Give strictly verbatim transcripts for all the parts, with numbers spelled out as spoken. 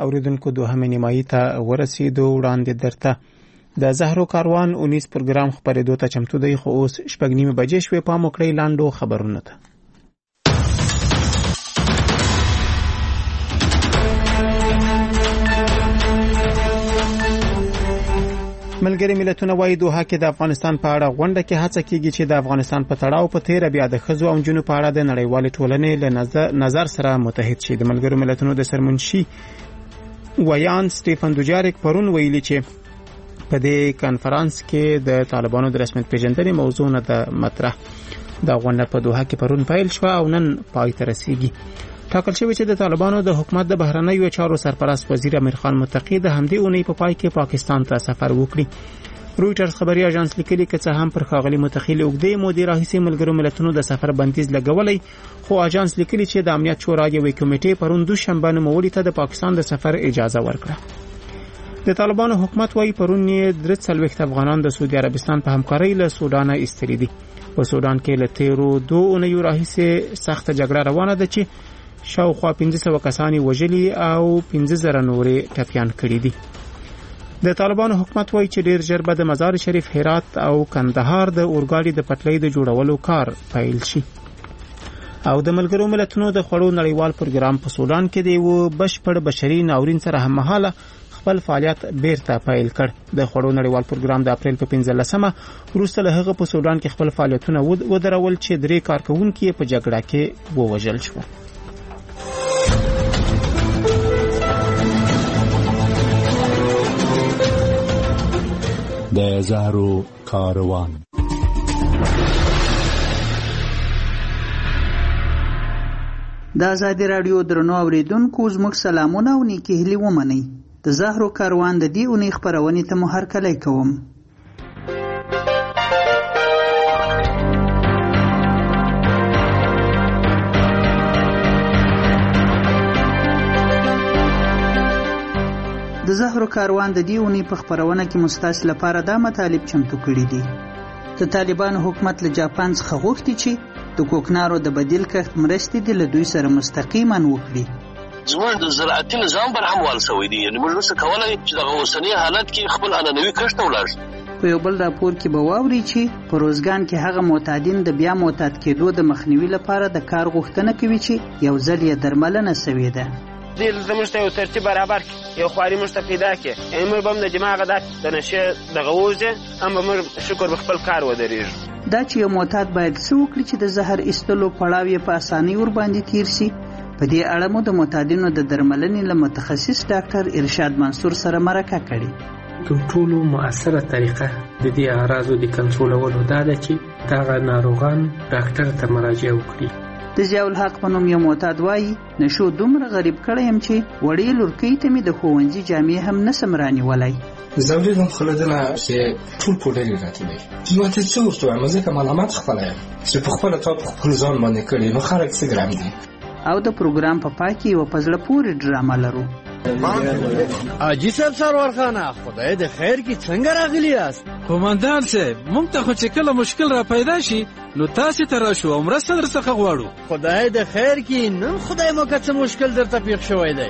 اوریدونکو دوهمې نیمایي ته ورسېدو. وړاندې درته د زهرو کاروان اونیس پروګرام خپرېدو ته چمتو دی، خو اوس شپږ نیمې بجې شوې. پام وکړئ لاندو خبرونو ته. ملګری ملتونه وايي دوحه کې د افغانستان په اړه غونډه کې هڅه کیږي چې د افغانستان په تړاو په تیر بیا د ښځو او نجونو په اړه د نړیوالې ټولنې له نظر سره متحد شي. د ملګرو ملتونو د سرمنشي ویان سټیفن دوجاریک پرون ویلي چې په دې کانفرنس کې د طالبانو د رسمیت پیژندنې موضوع نه ده مطرح. دا غونډه په دوحه کې پرون پیل شوه او نن پای ته رسیږي. ټاکل شوی چې د طالبانو د حکومت د بهرنیو چارو سرپرست وزیر امیر خان متقی د همدې اونۍ په پای کې پاکستان ته سفر وکړي. رویټرز خبري اژانس لیکلي چې هم پر ښاغلي متقی له اوږدې مودې راهیسې ملګرو ملتونو د سفر بندیز لګولی، خو اژانس لیکلي چې د امنیت شورا یوې کمیټې پرون دوشنبه نوموړي ته د پاکستان د سفر اجازه ورکړه. د طالبانو حکومت وايي پرون یې درې څلوېښت افغانان د سعودي عربستان په همکارۍ له سودان ایستلي دي. په سودان کې له تیرو دوه اونیو راهیسې سخته جګړه روانه ده چې شاوخوا پنځه سوه کسانی وژلي او پنځه زره نورې ټپیان کړي دي. د طالبانو حکومت وايي چې ډیر ژر به د مزار شریف، هرات او کندهار د اورګاډي د پټلۍ د جوړولو کار پیل شي. او د ملګرو ملتونو د خوړو نړیوال پروګرام په سودان کې د یو بشپړ بشري ناورین سره هممهاله خپل فعالیت بیرته پیل کړ. د خوړو نړیوال پروګرام د اپریل په پنځلسمه وروسته له هغه په سودان کې خپل فعالیتونه ودرول چې درې کارکونکي په جګړه کې ووژل شول. د زهرو کاروان. د آزادي راډیو درنو اوریدونکو زموږ سلامونه او نیکې هیلې ومنئ. د زهرو کاروان د دې اونۍ خپرونې ته مو هرکلی کوم. د زهرو کاروان د دې اونۍ په خپرونه کې مستاس لپاره دا مطالب چمتو کړي دي. د طالبانو حکومت له جاپان څخه غوښتي چې د کوکنارو د بدیل کښت مرستې د له دوی سره مستقیما وکړي. زموږ د زراعتي نظام پر هم وال سوی دی، یعنی موږ څه کولای چې د اوسنی حالت کې خپل انانوي کښت ولاړ. په یو بل راپور کې به واوري چې په روزګان کې هغه معتادین د بیا معتاد کېدو د مخنیوي لپاره د کار غوښتنه کوي چې یو ځل یې درملنه سوې ده. دل زموږ ته یو ترتیب برابر یو خواري موږ ته پیدا کړي، موږ به هم د دماغ د نشې دغه ووځي، هم به موږ شکر به خپل کار ودرېږو. دا چې یو معتاد باید څه وکړي چې د زهر ایستلو پړاو یې په اسانۍ ورباندې تیر شي، په دې اړه مو د معتادینو د درملنې له متخصص ډاکټر ارشاد منصور سره مرکه کړې. تر ټولو مؤثره طریقه د دې اعراضو د کنټرولولو دا ده چې دغه ناروغان ډاکټر ته مراجعه وکړي. د ضیاء الحق په نوم یو معتاد وایي نشو دومره غریب کړی یم چې وړې لورکۍ ته مې د ښوونځي جامې هم نسم رانیولی. زوجي هم خلدنه چې ټول پوډرې راته وي. نو ته څه ورته وایم؟ ځکه ملامت خپله یم چې په خپله تا په خپل ځان باندې کړي، نو خلک څه ګرم دي. او د پروګرام په پای کې یوه په زړه پورې ډرامه لرو. حاجي صاحب سرور خانه، خدای د خیر کې څنګه راغلی یاست؟ قومندان صاحب، موږ ته خو چې کله مشکل را پیدا شي نو تاسې ته راشو او مرسته در څخه غواړو. خدای د خیر کې نن خدای مو که څه مشکل درته پیښ شوی دی.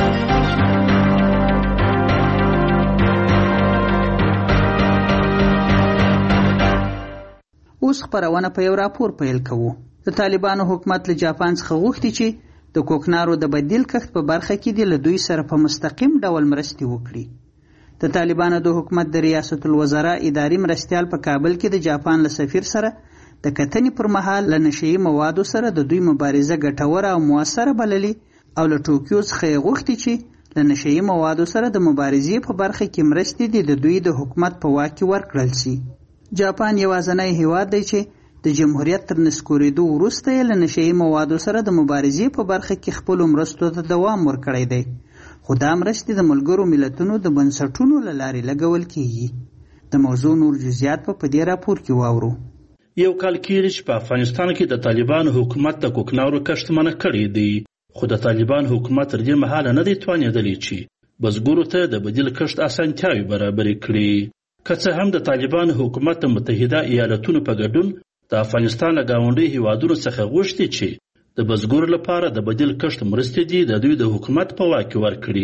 اوس خپرونه په یو راپور پیل کوو. د طالبانو حکومت له جاپان څخه غوښتي چې د کوکنارو د بدیل کښت په برخه کې د له دوی سره په مستقیم ډول مرستې وکړي. د طالبانو د حکومت د ریاست الوزرا اداري مرستیال په کابل کې د جاپان له سفیر سره د کتنې پر مهال له نشهیي موادو سره د دوی مبارزه ګټوره او موثره بللي او له ټوکیو څخه یې غوښتي چې له نشهیي موادو سره د مبارزې په برخه کې مرستې د دوی د حکومت په واک کې ورکړل شي. جاپان یوازینی هیواد دی چې د جمهوریت تر نسکورېدو وروسته یې له نشهیي موادو سره د مبارزې په برخه کې خپلو مرستو ته دوام ورکړی دی، خو دا مرستې د ملګرو ملتونو د بنسټونو له لارې لګول کیږي. د موضوع نور جزئیات په دې راپور کې واورو. یو کال کېږي چې په افغانستان کې د طالبانو حکومت د کوکنارو کښت منع کړی دی، خو د طالبان حکومت تر دې مهاله نه دی توانېدلی چې بزګرو ته د بدیل کښت اسانتیاوې برابرې کړي. که څه هم د طالبانو حکومت د متحده ایالتونو په ګډون د افغانستان له ګاونډي هیوادونو څخه غوښتي چې د بزګرو لپاره د بدیل کښت مرستې دي د دوی د حکومت په واک کې ورکړي،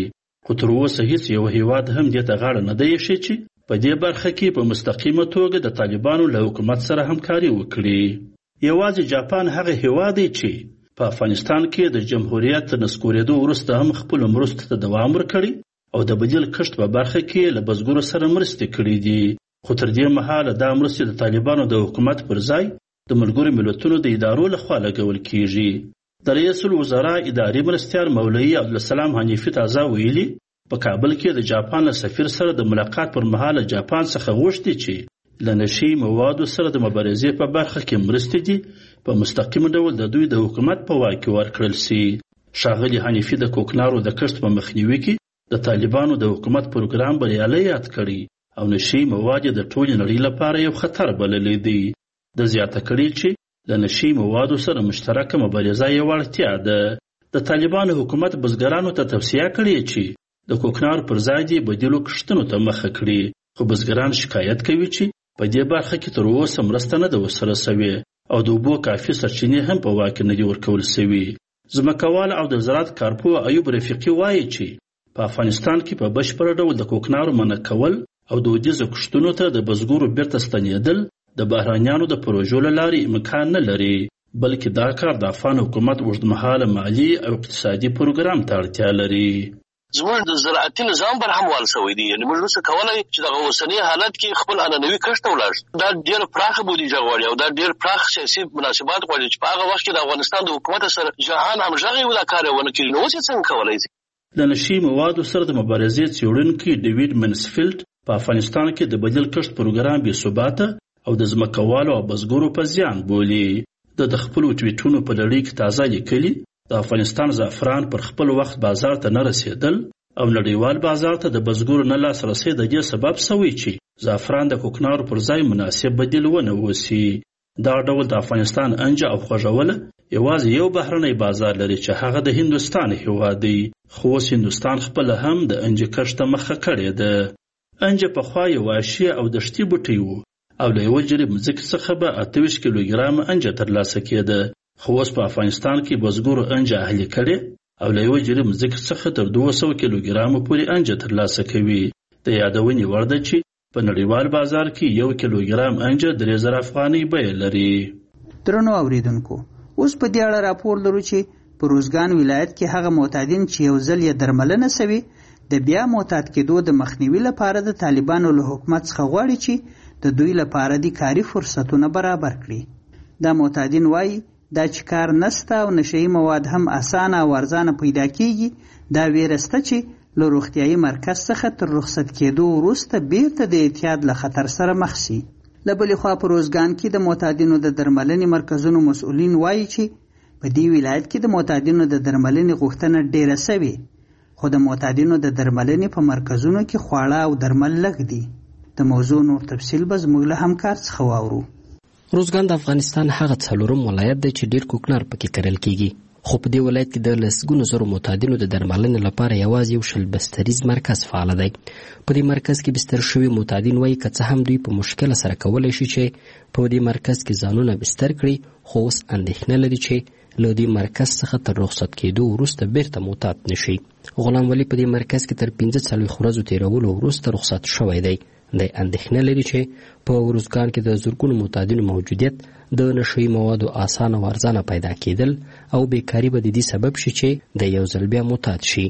خو تر اوسه هیڅ یو هیواد هم دې ته غاړه نه دی ایښې چې په دې برخه کې په مستقیمه توګه د طالبانو له حکومت سره همکاري وکړي. یوازې جاپان هغه هیواد دی چې په افغانستان کې د جمهوریت تر نسکورېدو وروسته هم خپلو مرستو ته دوام ورکړی او د بدیل کښت په برخه کې له بزګرو سره مرستې کړي دي. خو تر دې مهاله دا مرستې د طالبانو د حکومت پر ځای د ملګرو ملتونو د ادارو لخوا لګول کیږي. د رئیس الوزرا اداري مرستیال مولوي عبدالسلام حنیفي تازه ویلي په کابل کې د جاپان له سفیر سره د ملاقات پر مهال جاپان څخه غوښتي چې له نشي موادو سره د مبارزې په برخه کې مرستې دي په مستقیم ډول د دوی د حکومت په واک کې ورکړل سي. ښاغلي حنیفي د کوکنارو د کښت په مخنیوي کې د طالبانو د حکومت پروګرام بریالی یاد کړي او نشي مواد د ټولې نړۍ لپاره یو خطر بللی دی. د زیاته کړي چې د نشي موادو سره مشترکه مبارزه یو اړتیا ده. د طالبانو حکومت بزګرانو ته توصیه کړې چې د کوکنارو پر ځای دې بدیلو کښتونو ته مخه کړي، خو بزګران شکایت کوي چې په دې برخه کې تر اوسه مرسته نه ده ورسره سوې او د اوبو کافي سرچینې هم په واک کې نه دي ورکول سوي. ځمکوال او د زراعت کارپوه ایوب رفیقي وایي چې په افغانستان کې په بشپړ ډول د کوکنارو منع کول او دودیزو کښتونو ته د بزګرو بیرته ستنېدل د بهرانیانو د پروژو له لارې امکان نه لري، بلکې دا کار د افغان حکومت اوږدمهاله مالي او اقتصادي پروګرام ته اړتیا لري. زموږ د زراعتي نظام برهموال شوی دی، یعنې موږ نشو کولی چې دغه اوسني حالت کې خپل عنعنوي کښت ته ولاړ شو. دا ډېره پراخه بودیجه غواړي او دا ډېر پراخ سیاسي مناسبات غواړي چې په هغه وخت کې د افغانستان د حکومت سره جهان همغږی و دا کار یې ونه کړي. نو اوس یې څنګه کولی شي؟ د نشي موادو سره د مبارزې څېړونکي ډیویډ منسفیلډ په افغانستان کې د بدیل کښت پروګرام بې ثباته او د ځمکوالو او بزګرو په زیان بولي. د د خپلو ټویټونو په لړۍ کې تازه لیکلي د افغانستان زعفران پر خپل وخت بازار ته نه رسېدل او نړیوال بازار ته د بزګرو نه لاسرسی د دې سبب سوی چې زعفران د کوکنارو پر ځای مناسب بدیل ونه اوسي. دا ډول د افغانستان انجه او خوږوله یوازې یو بهرنی بازار لري چې هغه د هندوستان هیواد دی، خو اوس هندوستان خپله هم د انجه کښت ته مخه کړې ده. انجه پخوا یو وحشي او دښتي بوټی و او له یوه جریب مځکې څخه به اته ویشت کیلوګرامه انجه ترلاسه کېده، خو اوس په افغانستان کې بزګرو انجه اهلي کړې او له یوه جریب مځکې څخه تر دوه سوه کیلوګرامو پورې انجه ترلاسه کوي. د یادونې وړ ده چې په نړیوال بازار کې یو کیلوګرام انجه درې زره افغانۍ بیه لري. درنو اوریدونکو، اوس په دې اړه راپور لرو چې په روزګان ولایت کې هغه معتادین چې یو ځل یې درملنه سوي د بیا معتاد کېدو د مخنیوي لپاره د طالبانو له حکومت څخه غواړي چې د دوی لپاره د کاري فرصتونه برابر کړي. دا معتادین وایي دا چې کار نسته او نشهیي مواد هم اسانه او ارزانه پیدا کیږي، دا ویره شته چې له روغتیایي مرکز څخه تر رخصت کېدو وروسته بیرته د اعتیاد له خطر سره مخ شي. له بلې خوا په روزګان کې د معتادینو د درملنې مرکزونو مسؤلین وایي چې په دې ولایت کې د معتادینو د درملنې غوښتنه ډیره سوې، خو د معتادینو د درملنې په مرکزونو کې خواړه او درمل لږ دي. د موضوع نور تفصیل به زموږ له همکار څخه واورو. روزګان د افغانستان هغه څلورم ولایت دی چې ډیر کوکنار پکې کرل کیږي، خو په دې ولایت کې د لسګونو زرو معتادینو د درملنې لپاره یوازې یو شل بستریز مرکز فعال دی. په دې مرکز کې بستر شوي معتادین وایي که څه هم دوی په مشکل سره کولی شي چې په دې مرکز کې ځانونه بستر کړي، خو اوس اندېښنه لري چې له دې مرکز څخه تر رخصت کېدو وروسته بیرته معتاد نشي. غلام ولی په دې مرکز کې تر پنځه څلوېښت ورځو تېرولو وروسته رخصت شوی دی. د اندېښنه لري چې په روزګان کې د زرګونو معتادینو موجودیت د نشهیي موادو اسانه او ارزانه پیدا کېدل او بیکاري به د دې سبب شي چې د یو ځل بیا معتاد شي.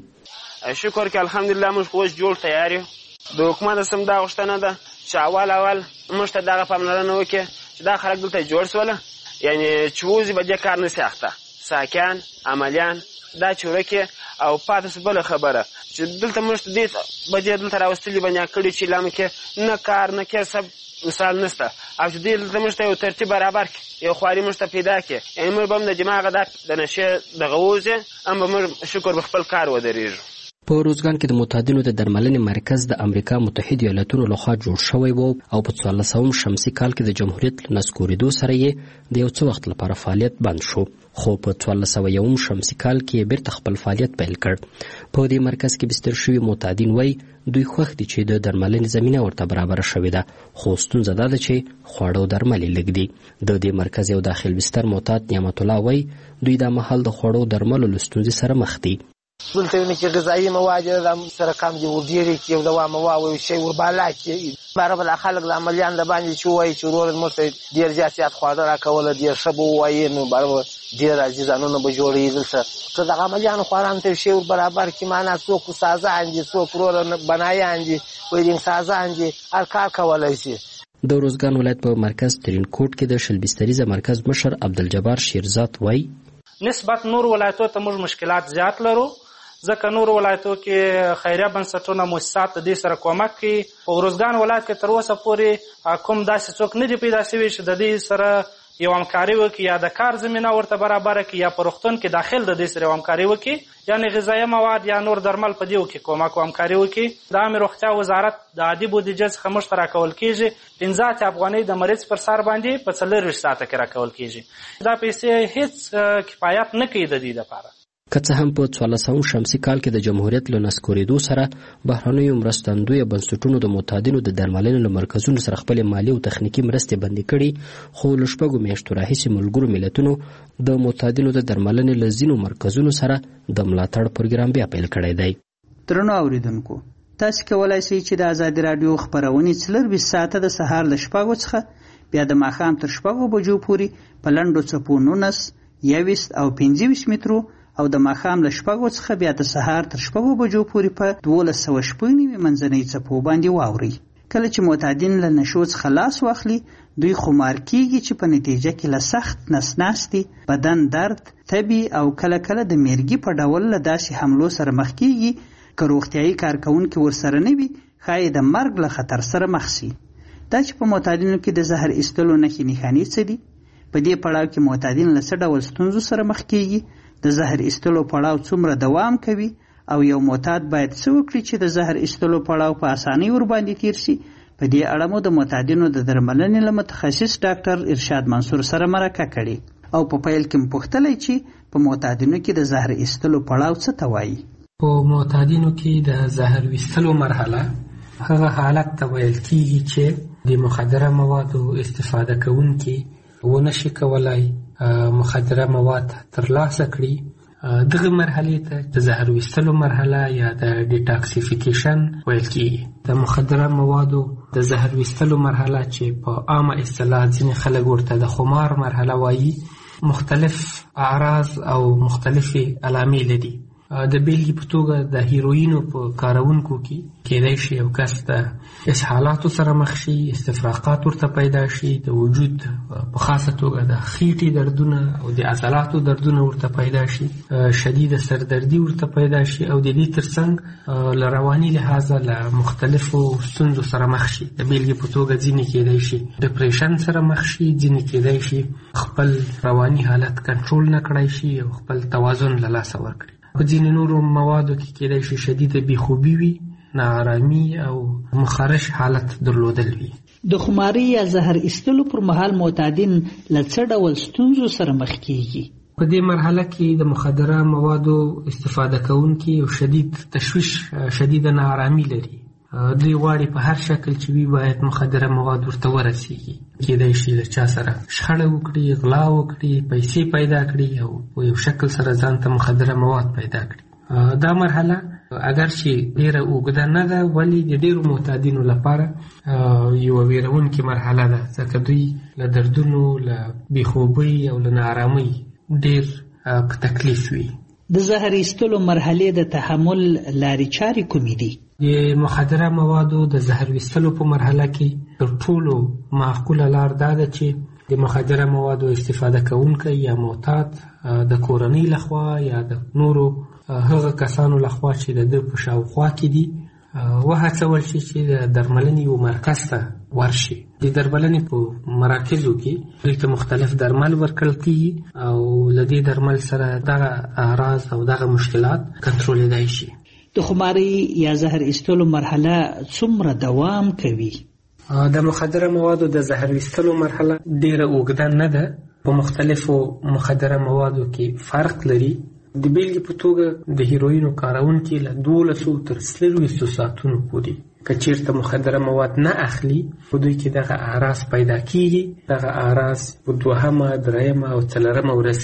شکر کې الحمدلله موږ خو اوس جوړ تیار یو. د حکومت سم دا غوښتنه ده چې اول اول موږ ته دغه پاملرنه وکړي چې دا خلک دلته جوړ سوله، یعنې چې ووځي به دې کار نسي اخته، ساکیان عملیان دا چې ورکې او پاتې سو بله خبره چې دلته موږ ته دې به دې دلته راوستلي به نیا کړي چې لامه کې نه کار نه کسب مثال نشته، او چې دې دلته موږ ته یو ترتیب برابر کړي، یو خواري موږ ته پیدا کړي، یعنې موږ به هم د دماغه د نشې دغه ووځي، هم به موږ شکر به خپل کار ودرېږو. په روزګان کې د معتادینو د درملنې مرکز د امریکا متحد ایالاتونو لخوا جوړ شوی و او په څوارلسم شمسي کال کې د جمهوریت له نسکورېدو سره یې د یو څه وخت لپاره فعالیت بند شو، خو په څوارلس سوه یوم شمسي کال کې یې بیرته خپل فعالیت پیل کړ. په دې مرکز کې بستر شوي معتادین وایي دوی خوښ دي چې د درملنې زمینه ورته برابره شوې ده، خو ستونزه دا ده چې خواړه او درمل یې لږ دي. د دې مرکز یو داخل بستر معتاد نعمت الله وایي دوی دا مهال د خوړو درملو له ستونزې سره مخ دي. دلته ویني چې غذایي مواد د سره کم دي ورډېرې کې او دوا مواد او شی وربالا کې بار بل خلک د عملیان د باندې چې وایي چې ورور مرته ډېر زیات خواړه راکول ډېر ښه به وایي نو بار ډېر عزیزانونه به جوړېږي دلته که د عملیان خواران ته شی ور برابر کې معنا څوک سازان دي څوک ورور بنایان دي وایي سازان دي هر کار کولای شي. د روزګان ولایت په مرکز ترینکوټ کې د شلبستریزه مرکز مشر عبدالجبار شیرزاد وایي نسبت نور ولایتو ته موږ مشکلات زیات لرو ځکه نور ولایتو کې خیریه بنسټونه مؤسسات د دې سره کومک کوي. په روزګان ولایت کې تر اوسه پورې کوم داسې څوک نه دي پیدا شوي چې د دې سره یو همکاري وکړي یا د کار زمینه ورته برابره کړي یا په روغتون کې داخل د دې سره همکاري وکړي یعنې غذایي مواد یا نور درمل په دې کې کومک او همکاري وکړي. د عامې روغتیا وزارت د عادي بودیجې څخه موږ ته راکول کېږي پنځه اتیا افغانۍ د مریض پر سر باندې په څلورویشت ساعته کې راکول کېږي. دا پیسې هېڅ کفایت نه کوي د دې دپاره. که څه هم په څوارلسم شمسي کال کې د جمهوریت له نسکورېدو سره بهرنیو مرستندویه بنسټونو د معتادینو د درملنې له مرکزونو سره خپلې مالي او تخنیکي مرستې بندې کړي خو له شپږو میاشتو راهیسې ملګرو ملتونو د معتادینو د درملنې له ځینو مرکزونو سره د ملاتړ پروګرام بیا پیل کړی دی. درنو اوریدونکو تاسو کولی شئ چې د ازادي راډیو خپرونې څلرویشت ساعته د سهار له شپږو څخه بیا د ماښام تر شپږو بجو پورې په لنډو څپو نولس یوویشت او پنځه ویشت مترو او د ماښام له شپږو څخه بیا د سهار تر شپږو بجو پورې په دولس سوه شپږ نوي منځنۍ څپو باندې واورئ. کله چې معتادین له نشو څخه لاس واخلي دوی خمار کیږي چې په نتیجه کې له سخت نسناستي بدن درد تبي او کله کله د میرګي په ډول له داسې حملو سره مخ کیږي که روغتیایي کارکوونکي ورسره نه وي ښایي د مرګ له خطر سره مخ شي. دا چې په معتادینو کې د زهر ایستلو نښې نښانې څه دي؟ په دې پړاو کې معتادین له څه ډول ستونزو سره مخ کیږي؟ د زهر ایستلو پړاو څومره دوام کوي او یو معتاد باید څه وکړي چې د زهر ایستلو پړاو په اسانۍ ورباندې تیر شي؟ په دې اړه مو د معتادینو د درملنې له متخصص ډاکټر ارشاد منصور سره مرکه کړې او په پیل کې مو پوښتلی چې په معتادینو کې د زهر ایستلو پړاو څه ته وایي. په معتادینو کې د زهر ایستلو مرحله هغه حالت ته ویل کیږي چې د مخدره موادو استفاده کوونکي ونشي کولای مخدره مواد ترلاسه کړي. دغه مرحله ته د زهر ویستلو مرحله یا د ډیټاکسیفیکیشن ویل کیږي. د مخدره موادو د زهر ویستلو مرحله چې په عامه اصطلاح ځینې خلک ورته د خمار مرحله وایي مختلف اعراض او مختلفې علامې لري. د بیلګې په توګه د هیروینو په کارونکو کې کېدای شي یو کس د اسهالاتو سره مخ شي، استفراقات ورته پیدا شي، د وجود په خاصه توګه د خېټې دردونه او د عضلاتو دردونه ورته پیدا شي، شدید سردردي ورته پیدا شي او د دې ترڅنګ له رواني لحاظه له مختلفو ستونزو سره مخ شي. د بیلګې په توګه ځینې کېدای شي ډپریشن سره مخ شي، ځینې کېدای شي خپل رواني حالت کنټرول نه کړی شي او خپل توازن له لاسه ورکړي. په ځینې نورو موادو کې کېدای شي شدیده بېخوبي وي، ناارامي او مخارش حالت درلودل وي. د خماري یا زهر ایستلو پر مهال معتادین له څه ډول ستونزو سره مخ کیږي؟ په دې مرحله کې د مخدره موادو استفاده کوونکي او شدید تشویش، شدیده ناارامي لري. دوی غواړي په هر شکل چې وي باید مخدره مواد ورته ورسیږي. کېدای شي له چا سره شخړه وکړي، غلا وکړي، پیسې پیدا کړي او په یو شکل سره ځان ته مخدره مواد پیدا کړي. دا مرحله اگر چې ډېره اوږده نه ده ولی د ډېرو معتادینو لپاره یوه ویرونکې مرحله ده، ځکه دوی له دردونو، له بېخوبۍ او له ناارامۍ ډېر په تکلیف وي. د زهر ایستلو مرحلې د تحمل لارې چارې کومې دي؟ د مخدره موادو د زهر ویستلو په مرحله کې تر ټولو معقوله لار دا ده چې د مخدره موادو استفاده کوونکی یا معتاد د کورنۍ لخوا یا د نورو هغه کسانو لخوا چې د ده په شاوخوا کې دي وهڅول شي چې د درملنې یو مرکز ته ورشي. د درملنې په مراکزو کې دوی ته مختلف درمل ورکړل کېږي او له دې درمل سره دغه اعراض او دغه مشکلات کنټرولېدای شي. د خماري یا زهر ایستلو مرحله څومره دوام کوي؟ د مخدره موادو د زهر ایستلو مرحله ډیره اوږده نه ده. په مختلفو مخدره موادو کې فرق لري. د بیلګې په توګه د هیروینو کارونکي له دولسو تر څلرویشتو ساعتونو پورې که چېرته مخدره مواد نه اخلي په دوی کې دغه اعراض پیدا کیږي. دغه اعراض په دوهمه، درېیمه او څلورمه ورځ کې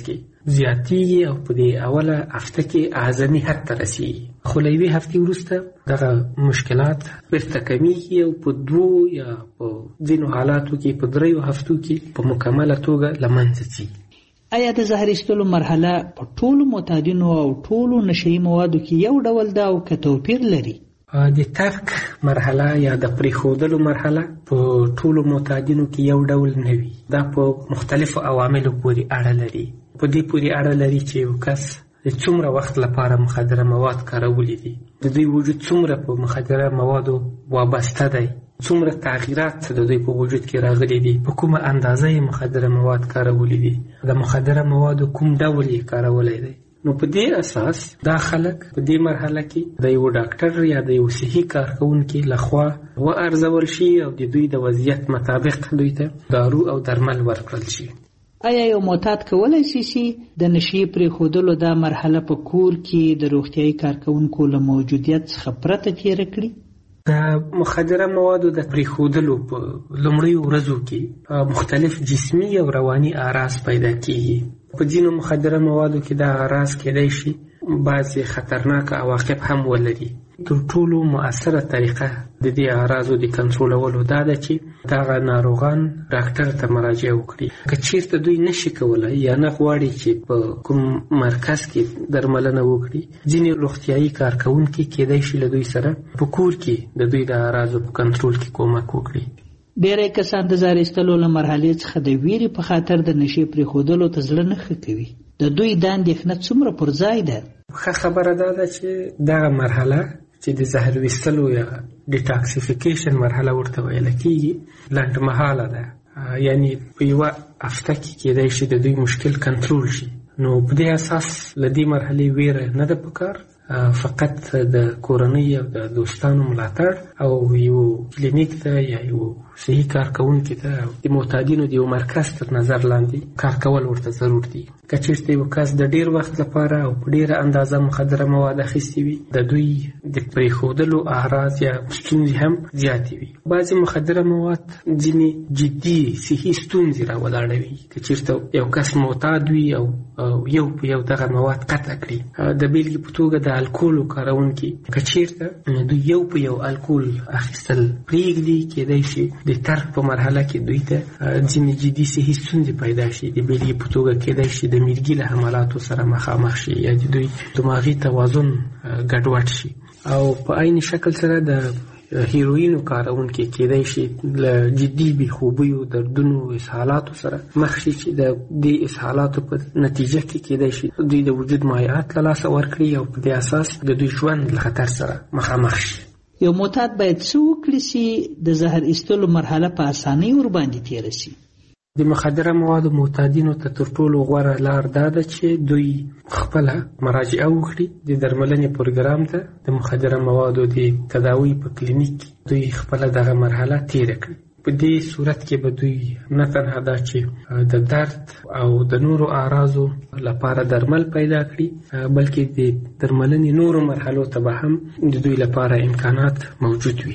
زیاتیږي او په دې اوله هفته کې اعظمي حد ته رسیږي، خو له یوې هفتې وروسته دغه مشکلات بیرته کمیږي او په دوو یا په ځینو حالاتو کې په دریو هفتو کې په مکمله توګه له منځه ځي. آیا د زهر ایستلو مرحله په ټولو معتادینو او ټولو نشهیي موادو کې یو ډول ده او که توپیر لري؟ د ترک مرحله یا د پریښودلو مرحله په ټولو معتادینو کې یو ډول نه وي. دا په مختلفو عواملو پورې اړه لري. په دې پورې اړه لري چې یو کس د څومره وخت لپاره مخدره مواد کارولي دي، د دوی وجود څومره په مخدره موادو وابسته دی، څومره تغییرات د دوی په وجود کې راغلي دي، په کومه اندازه یې مخدره مواد کارولي دي، د مخدره موادو کوم ډول یې کارولی دی. نو په دې اساس دا خلک په دې مرحله کې د یو ډاکټر یا د یو صحي کارکونکي لخوا وارزول شي او د دوی د وضعیت مطابق دوی ته دارو او درمل ورکړل شي. آیا یو معتاد کولی شي چې د نشې پرېښودلو دا مرحله په کور کې د روغتیایي کارکونکو له موجودیت څخه پرته تېره کړي؟ د مخدره موادو د پرېښودلو په لومړیو ورځو کې مختلف جسمي او رواني اعراض پیدا کېږي. په ځینو مخدره موادو کې دا اعراض کېدای شي بعضې خطرناک عواقب هم ولري. تر ټولو مؤثره طریقه د دې اعراضو د کنټرولولو دا ده چې دغه ناروغان ډاکټر ته مراجعه وکړي. که چېرته دوی نشي کولی یا نه غواړي چې په کوم مرکز کې درملنه وکړي، ځینې روغتیایي کارکوونکي کېدای شي له دوی سره په کور کې د دوی د اعراضو په کنټرول کې کومک وکړي. ډېری کسان د زهر ایستلو له مرحلې څخه د ویرې په خاطر د نشې پرېښودلو ته زړه نه ښه کوي. د دوی دا اندېښنه څومره پر ځای ده؟ ښه خبره دا ده چې دغه مرحله چې د زهر ویستلو یا ډیټاکسیفیکیشن مرحله ورته ویل کېږي لنډمهاله ده، یعنی په یوه هفته کې کېدای شي د دوی مشکل کنټرول شي. نو په دې اساس له دې مرحلې ویره نه ده پکار، فقط د کورنۍ او د دوستانو ملاتړ او یو کلینیک ته یا یو صحي کارکوونکي ته د معتادینو د یو مرکز تر نظر لاندې کار کول ورته ضرور دي. که چېرته یو کس د ډېر وخت لپاره او په ډېره اندازه مخدره مواد اخیستي وي، د دوی د پرېښودلو اعراض یا ستونزې هم زیاتې وي. بعضې مخدره مواد ځینې جدي صحي ستونزې راولاړوي. که چېرته یو کس معتاد وي او یو په یو دغه مواد قطع کړي، د بېلګې په توګه د الکولو کارونکي که چېرته دوی یو په یو الکول اخیستل پرېږدي، کېدای شي د ترک په مرحله کې دوی ته ځینې جدي صحي ستونزې پیدا شي. د بېلګې په توګه کېدای شي د میرګي له حملاتو سره مخامخ شي یا د دوی دماغي توازن ګډوډ شي. او په عین شکل سره د هیروینو کارونکي کېدای شي له جدي بېخوبیو، دردونو، اسهالاتو سره مخ شي چې د دې اسهالاتو په نتیجه کې کېدای شي دوی د وجود مایعات له لاسه ورکړي او په دې اساس د دوی ژوند له خطر سره مخامخ شي. یو معتاد باید څه وکړي چې د زهر ایستلو مرحله په اسانۍ ورباندې تېره شي؟ د مخدره موادو معتادینو ته تر ټولو غوره لار دا ده چې دوی خپله مراجعه وکړي د درملنې پروګرام ته. د مخدره موادو د تداوی په کلینیک دوی خپله دغه مرحله تېره کړي. په دې صورت کې به دوی نه تنها دا چې د درد او د نورو اعراضو لپاره درمل پیدا کړي، بلکې د درملنې نورو مرحلو ته به هم د دوی لپاره امکانات موجود وي.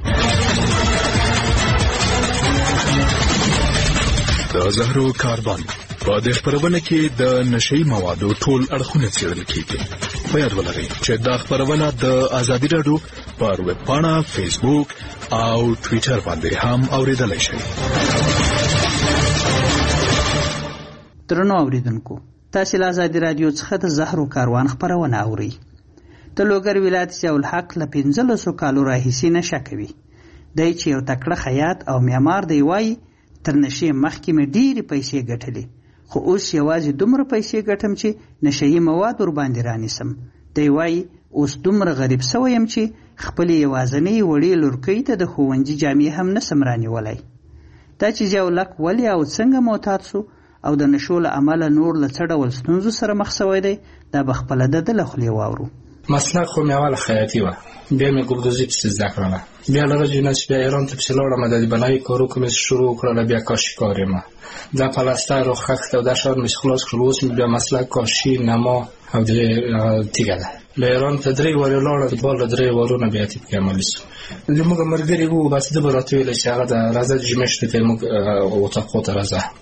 د زهرو کاروان په دې خپرونه کې د نشهیي موادو ټول اړخونه څېړل کېږي. په یاد ولرئ چې دا خپرونه د ازادي راډیو پر ویب پاڼه، فیسبوک او ټویټر باندې هم اورېدلی شئ. درنو اوریدونکو، تاسې له ازادي راډیو څخه د زهرو کاروان خپرونه اورئ. د لوګر ولایت ضیاءالحق له پنځلسو کالو راهیسې نشه کوي. دی چې یو تکړه خیاط او معمار دی وایي تر نشې مخکې مې ډېرې پیسې ګټلې، خو اوس یوازې دومره پیسې ګټم چې نشهیي مواد ورباندې رانیسم. دی وایي اوس دومره غریب سوی یم چې خپلې یوازنۍ وړې لورکۍ ته د ښوونځي جامې هم نسم رانیولی. دا چې ضیاءالحق ولې او څنګه معتاد سو او د نشو له امله نور له څه ډول ستونزو سره مخ سوی دی، دا به خپله د ده له خولې واورو. مسلک خو مې اول خیاطي وه، بیا مې ګلدوزي پسې زده کړله. بیا له هغه نه چې بیا ایران ته پسې لاړم، د بنایي کارو که مې شروع کړله، بیا کاشي کار یم. دا پلستر او خښت او دا شیان مې خلاص کړل. اوس مې بیا مسلک کاشي، نما او د تیږه ده. له ایران ته درې وارې لاړه، فوټبال له درې وارونه بیا تیپ کې عملي سو. زموږ ملګري وو، بس ده به راته ویله چې هغه د راځه جمعې شپې ته موږ اتاقو ته راځه.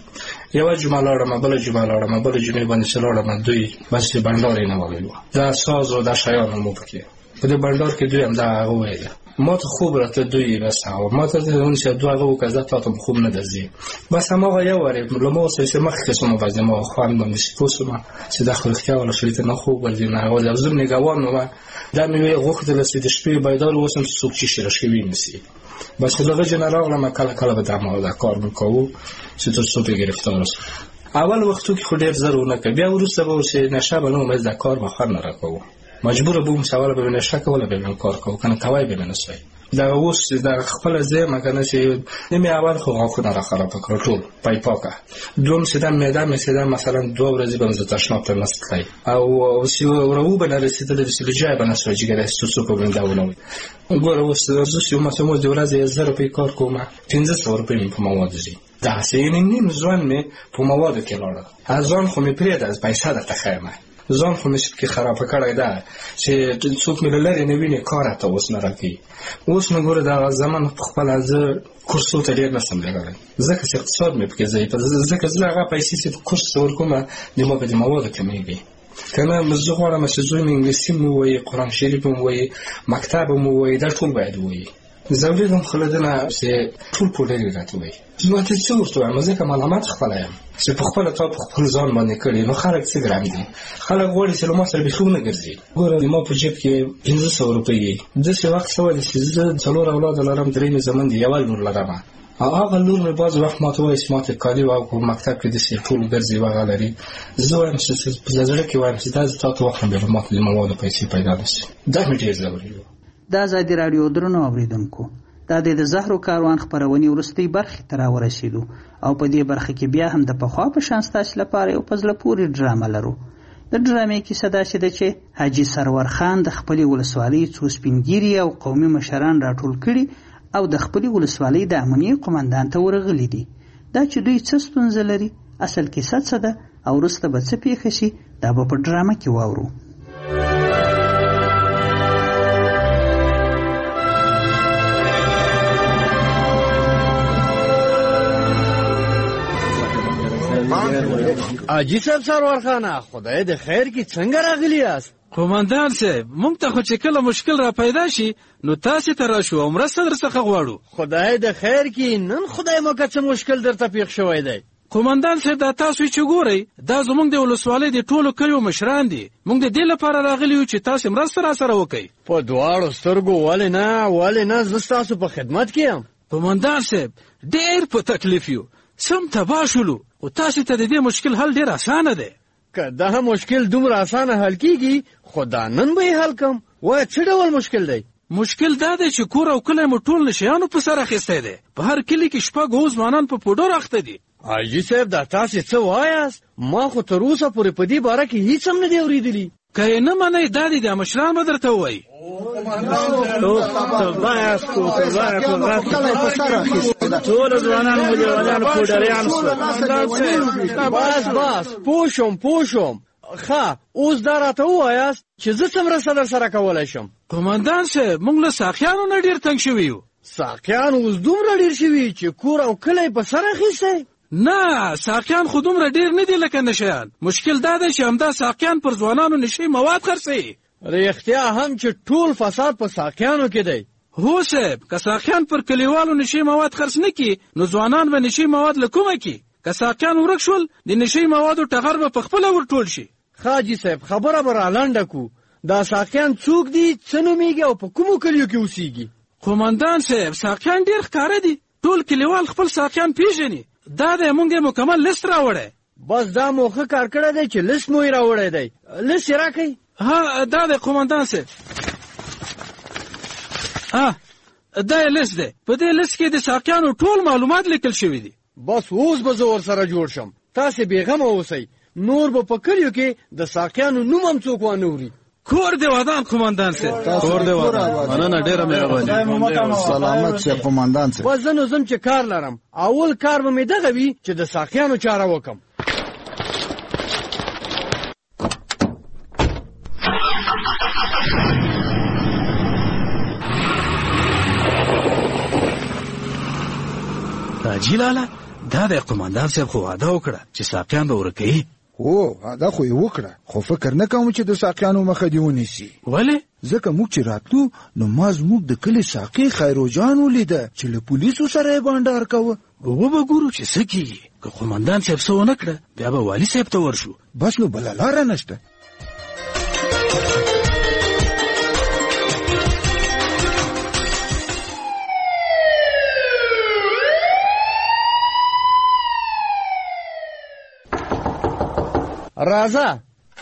یوه جمعه لاړم بله جمعه لاړم بله جمعې باندې چې لاړم دوی بس بنډار یې نه وویل دا ساز او دا شیان هم وپکې په دې بنډار کې دوی هم دا هغه وویله ما ته خوب راته دوی بس هغه ما ته چې دوه هغه وکړه زه تا ته خوب نه درځي بس هماغه یو وارې له ما سره چې مخکې شوم باندې ما خوان باندې چې پوه شوم چې دا خو رښتیا ولا شریته نه خوب ورځي نه هغه زه نګهبان وم دا مې غوښتل چې د شپې بیدار اوسم چې څوک چی شي شوي نسی بس خو دغه جن راغلم کله کله به دا دا کار وکاو چې تر څو به گرفتار شم اول وختو کې خو ډېر ضرور نه کړ بیا وروسته به چې نشه به نو مې دا کار به خور نه راکاو مجبور بوم سوال به نشه کوله به من کار کوو کنه کوي به نه سوي دا اوس دا خپل ځای مګنه چې نیمه اول خو غوښنه را خراب کړ ټول پای پاکه دوم سیده مېدا مې سیده مثلا دوه ورځې به زه تشناب ته نستای او سی ورو به رسیدل د سلجای به نسو جګره ستاسو په بنده ونه ګوره اوس زه چې ما سمو د ورځې زر په کار کوم پنځه سوه روپۍ په مواد دي دا سین نیم ځوان مې په مواد کې لاړ ازان خو مې پرې د از پیسې درته خیمه ځان خو مې چې خراب کړی دا چې څوک مې لري نه ویني کار ته اوس نه راکې اوس نو ګوره دا زمان په خپل از کورسو ته ډېر نسم لګړی ځکه چې اقتصاد مې پکې ځای په ځکه زه هغه پیسې چې په کورس ورکوم د ما په دې موادو کې مې کنه زه غواړم چې زوی مې انګلیسي مو وایي قرآن شریف مو وایي مکتب مو وایي دا ټول باید وایي زولید هم خلدنه چې ټول پوډري راته وایي نو ته څه ورته وایم زه کوم علامات خپل یم چې په خپل تا په خپل ځان باندې کړی نو خلک څه ګرام دي خلک غواړي چې ما سره بخونه ګرځي ګوره ما په جیب کې پنځه سوه روپۍ د څه وخت سوال چې زه څلور اولاد لرم درې مې زمون دی یو لور لرم هغه لور مې باز وخت ماته وایي چې ماته کالي او مکتب کې د څه ټول ګرځي وغه لري زه وایم چې په زړه کې وایم چې دا تاسو وخت به ماته د موادو پیسې پیدا نشي دا مې ډېر ضروري دا ازادي رادیو درنو اوریدونکو دا د زهرو کاروان خبرونې ورستۍ برخې ته راورسېدو او په دې برخه کې بیا هم د پخوا په شان ستاسو لپاره یو په زړه پورې ډرامه لرو د ډرامې کیسه داسې ده چې حاجي سرور خان د خپلې ولسوالۍ څو سپینګیري او قومي مشران راټول کړي او د خپلې ولسوالۍ د امنیې قمندان ته ورغلي دي دا چې دوی څه ستونزه لري اصل کیسه څه ده او وروسته به څه پیښه شي دا به په ډرامه کې واورو حاجي صاحب سرور خانه خدای د خیر کی څنګه راغلی یاست قومندان صاحب مونږ ته خو چې کله مشکل را پیدا شي نو تاسو ته راشو او مرسته درڅخه غواړو خدای د خیر کی نن خدای مو که څه مشکل درته پیښ شوی دی قومندان صاحب دا تاسو چې ګورئ دا زمونږ د ولسوالۍ د ټولو کلیو مشران دي مونږ د دې لپاره راغلي یو چې تاسو مرسته را سره وکړئ په دواړو سترګو ولې نه ولې نه زه ستاسو په خدمت کې یم قومندان صاحب ډېر په تکلیف یو سم تباه شولو او تاسو ته د دې مشکل حل ډېر اسانه دی که دا مشکل دومره اسانه حل کیږي خو دا نن به یې حل کړم وایه څه ډول مشکل دی مشکل دا دی چې کور او کلی مو ټول نشیانو په سر اخیستی دی په هر کلي کې شپږ اووه ځوانان په پوډر اخته دي حاجي صاحب دا تاسې څه وایاست ما خو تر اوسه پورې په دې باره کې هیڅ هم نه دی اورېدلي که یې نه منئ دا دي دا مشران به درته ووایي ټول ځوانان مو لیونیان پوډریان شول بس بس پوه شوم پوه شوم ښه اوس دا راته ووایاست چې زه څه مرسته در سره کولی شم قومندان صاحب موږ له ساقیانو نه ډېر تنګ شوي یو ساقیان اوس دومره ډېر شوي چې کور او کلی په سر اخیستی نه ساقیان خو دومره ډېر نه دي لکه نشیان مشکل دا دی چې همدا ساقیان پر ځوانانو نشي مواد خرڅوي رښتیا هم چې ټول فساد په ساقیانو کې دی هو صاحب که ساقیان پر کلیوالو نشي مواد خرڅ نه کړي نو ځوانان به نشي مواد له کومه کړي که ساقیان ورک شول د نشي موادو ټغر به پخپله ورټول شي حاجي صاحب خبره به رالنډه کړو دا ساقیان څوک دي څه نومیږي او په کومو کلیو کې اوسیږي قومندان صاحب ساقیان ډېر ښکاره دي ټول کلیوال خپل ساقیان پیژني دا دی موږ یې مکمل لیست راوړی بس دا مو ښه کار کړی دی چې لیست مو یې راوړی دی لیست یې راکئ ها دا دی قومندان صاحب ها دا یې لیست دی په دې لیست کې د ساقیانو ټول معلومات لیکل شوي دي بس اوس به زه ورسره جوړ شم تاسې بېغمه اوسئ نور به په کلیو کې د ساقیانو نوم هم څوک وانه وري کور دی ودان قومندان صاحب کور دی ودان مننه ډېره مهرباني سلامت شه قومندان صاحب بس زه نو ځم چې کار لرم اول کار به مې دغه وي چې د ساقیانو چاره وکړم حاجي لالا دا د قومندان صاحب خو واده وکړه چې ساقیان به ورکوي. هو دا خو یې وکړه، خو فکر نه کوم چې د ساقیانو مخه دې ونیسي. ولې؟ ځکه موږ چې راتلو نو ما زموږ د کلي ساقي خیرو جان ولیده چې له پولیسو سره یې بانډار کوه. وبه ګورو چې څه کېږي. که قومندان صاحب څه ونه کړه بیا به والي صاحب ته ورشو. بس نو بله لاره نشته. راځه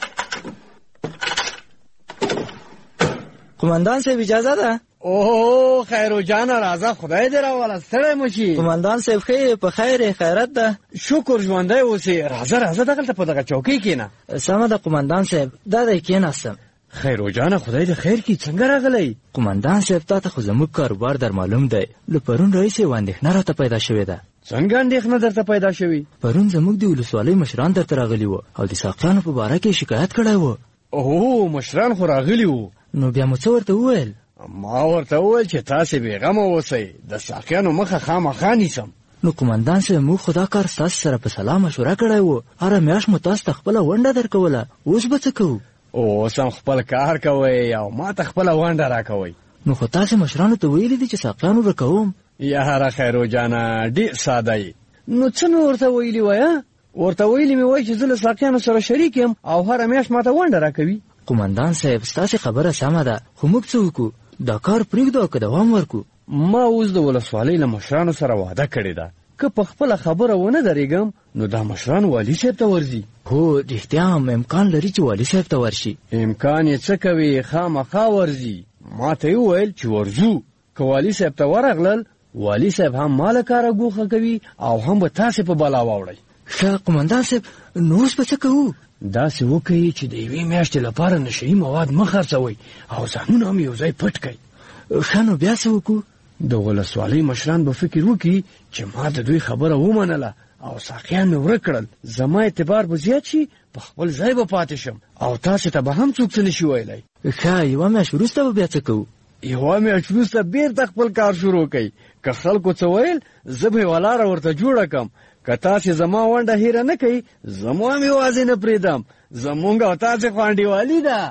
قومندان صاحب اجازه ده؟ اوه خیرو جان راځه، خدای دې راوله، ستړی مه شي. قومندان صاحب ښه په خیر خیرت ده؟ شکر ژوندی اوسې. راځه راځه دغلته په دغه چوکۍ کښېنه. سمه ده قومندان صاحب، دا دی کښېناستم. خیرو جانه خدای دې خیر کړي، څنګه راغلی؟ قومندان صاحب تا ته خو زموږ کاروبار در معلوم دی. له پرون راهیسې یوه اندېښنه راته پیدا شوې ده. څنګه اندېښنه درته پیدا شوې؟ پرون زموږ د ولسوالۍ مشران درته راغلي وو او د ساقیانو په باره کې شکایت کړی وو. اوه مشران خو راغلي وو. نو بیا مو څه ورته وویل؟ ما ورته وویل چې تاسې بېغمه اوسئ، د ساقیانو مخه خامخا نیسم. نو قومندان صاحب موږ خو دا کار ستاسې سره په سلا مشوره کړی وو. هره میاشت مو تاسو ته خپله ونډه درکوله، اوس به څه کوو؟ اوس هم خپل کار کوئ او ما ته خپله ونډه راکوئ. نو خو تاسې مشرانو ته ویلي دي چې ساقیان ورکوم. یاره خیرو جانه ډېر ساده یې. نو څه مې ورته ویلي وایه؟ ورته ویلي مې وایي چې زه له ساقیانو سره شریک یم او هره میاشت ما ته ونډه راکوي. قومندان صاحب ستاسې خبره سمه ده، خو موږ څه وکړو؟ دا کار پرېږدو او که دوام ورکړو؟ ما اوس د ولسوالۍ له مشرانو سره وعده کړې ده، که په خپله خبره ونه درېږم نو دا مشران والي صاحب ته ورځي. هو رښتیا هم امکان لري چې والي صاحب ته ورشي. امکان یې څه کوي، خامخا ورځي. ما ته یې وویل چې ورځو، که والي صاحب ته ورغلل والي صاحب هم ما له کاره ګوښه کوي او هم به تاسې په بلا واوړئ. ښه قومندان صاحب نو اوس به څه کوو؟ داسې وکړئ چې د یوې میاشتې لپاره نشهیي مواد مه خرڅوئ او ځانونه هم یو ځای پټ کړئ. ښه نو بیا څه وکړو؟ د ولسوالۍ مشران به فکر وکړي چې ما د دوی خبره ومنله او ساقیان مې ورک کړل. زما اعتبار به زیات شي، په خپل ځای به پاتې شم او تاسې ته به هم څوک څه نشي ویلی. ښه یوه میاشت وروسته به بیا څه کوو؟ یوه میاشت وروسته بېرته خپل کار شروع کوئ. که خلکو څه ویل زه به یوه لاره ورته جوړه کړم. که تاسې زما ونډه هیره نه کوئ زما هم یوازې نه پرېږدم. زمونږ او تاسې خو انډیوالي ده.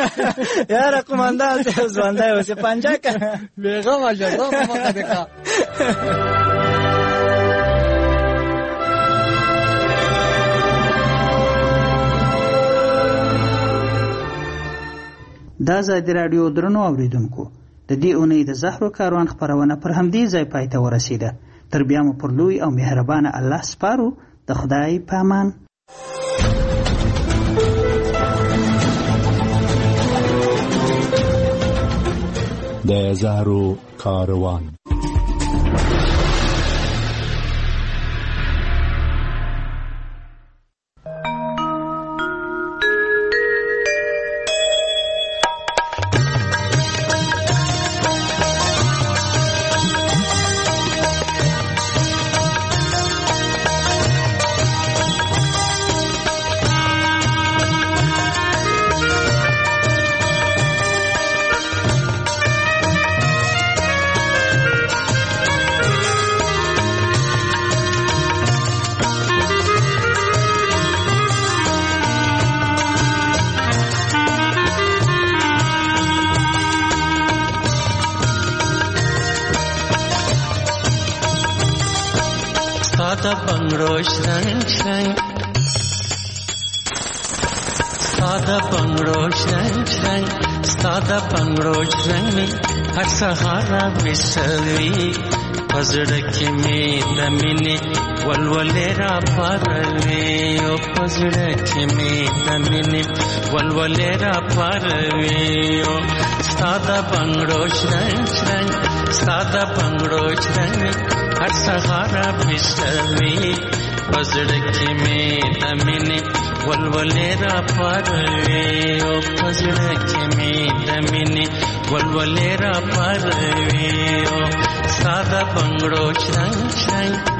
یاره قومندان صاحب ژوندی اوسې پنجه که بېغمه شه ځه په مخه دې ښه. دا ازادي راډیو درنو اوریدونکو، د دې اونۍ د زهرو کاروان خپرونه پر همدې ځای پای ته ورسېده. تر بیا مو پر لوی او مهربانه الله سپارو. د خدای په امان. د زهرو کاروان. Sada bangro shrang shrang, sada bangro shrang shrang, sada bangro shrang me har sahara misavi, pazdak me damine walwalera parve, o pazdak me damine walwalera parve, o sada bangro shrang shrang, sada bangro shrang me har sahara misavi, pazdak me damine walwalera parve, o pazdak me damine walwalera parve, o sada bangro shrang shrang.